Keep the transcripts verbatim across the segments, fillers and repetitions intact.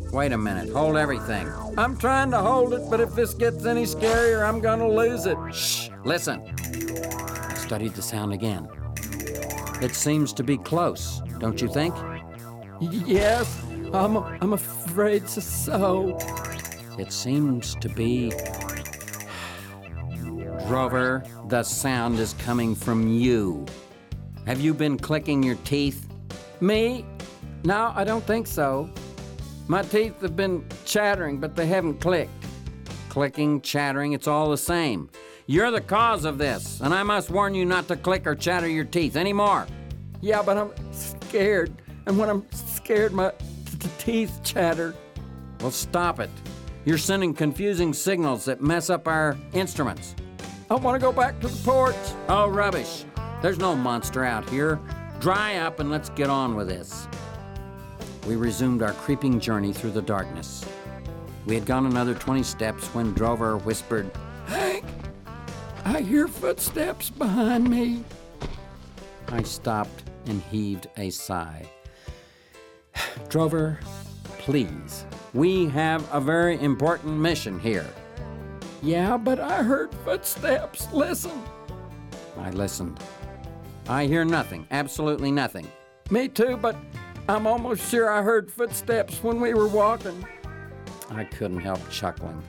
Wait a minute. Hold everything. I'm trying to hold it, but if this gets any scarier, I'm gonna lose it. Shh! Listen. I studied the sound again. It seems to be close, don't you think? Yes, I'm, I'm afraid so. It seems to be... Drover, the sound is coming from you. Have you been clicking your teeth? Me? No, I don't think so. My teeth have been chattering, but they haven't clicked. Clicking, chattering, it's all the same. You're the cause of this, and I must warn you not to click or chatter your teeth anymore. Yeah, but I'm scared, and when I'm scared, my t- t- teeth chatter. Well, stop it. You're sending confusing signals that mess up our instruments. I want to go back to the porch. Oh, rubbish. There's no monster out here. Dry up and let's get on with this. We resumed our creeping journey through the darkness. We had gone another twenty steps when Drover whispered, Hank, I hear footsteps behind me. I stopped and heaved a sigh. Drover, please, we have a very important mission here. Yeah, but I heard footsteps. Listen. I listened. I hear nothing, absolutely nothing. Me too, but I'm almost sure I heard footsteps when we were walking. I couldn't help chuckling.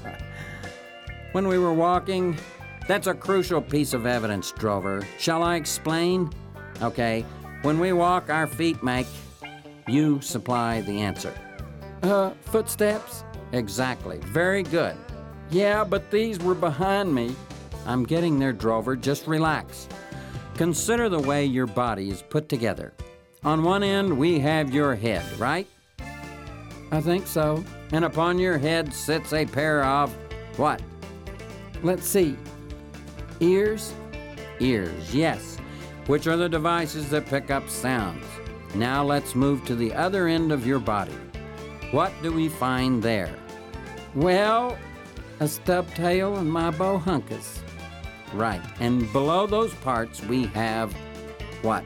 When we were walking, that's a crucial piece of evidence, Drover. Shall I explain? Okay, when we walk, our feet make. You supply the answer. Uh, footsteps? Exactly. Very good. Yeah, but these were behind me. I'm getting there, Drover. Just relax. Consider the way your body is put together. On one end, we have your head, right? I think so. And upon your head sits a pair of what? Let's see. Ears? Ears, yes. Which are the devices that pick up sounds. Now let's move to the other end of your body. What do we find there? Well, a stub tail and my bohunkus. Right, and below those parts we have what?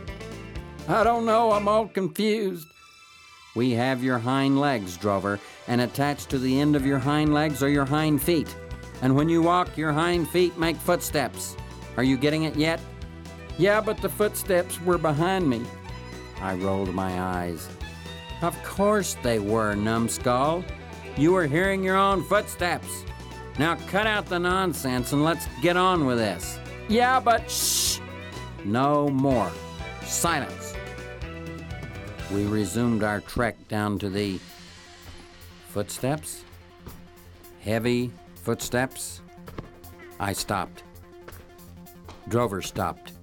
I don't know, I'm all confused. We have your hind legs, Drover, and attached to the end of your hind legs are your hind feet. And when you walk, your hind feet make footsteps. Are you getting it yet? Yeah, but the footsteps were behind me. I rolled my eyes. Of course they were, numbskull. You were hearing your own footsteps. Now cut out the nonsense and let's get on with this. Yeah, but shh! No more. Silence. We resumed our trek down to the footsteps. Heavy footsteps. I stopped. Drover stopped.